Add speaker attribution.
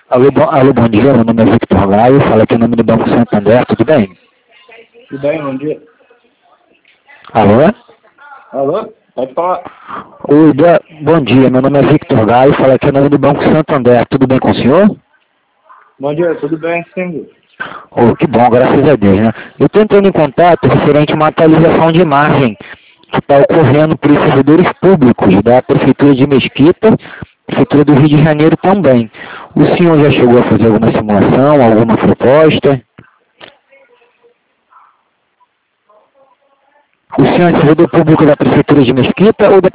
Speaker 1: Alô, bom dia, meu nome é Victor Gaio, fala aqui em nome do Banco Santander, tudo bem?
Speaker 2: Tudo bem, bom dia.
Speaker 1: Alô?
Speaker 2: Alô? Pode falar.
Speaker 1: Oi, bom dia, meu nome é Victor Gaio, fala aqui em nome do Banco Santander, tudo bem com o senhor?
Speaker 2: Bom dia, tudo bem, sim.
Speaker 1: Oh, que bom, graças a Deus, né? Eu estou entrando em contato referente a uma atualização de imagem que está ocorrendo para os servidores públicos da Prefeitura de Mesquita, Prefeitura do Rio de Janeiro também. O senhor já chegou a fazer alguma simulação, alguma proposta? O senhor é servidor público da Prefeitura de Mesquita ou da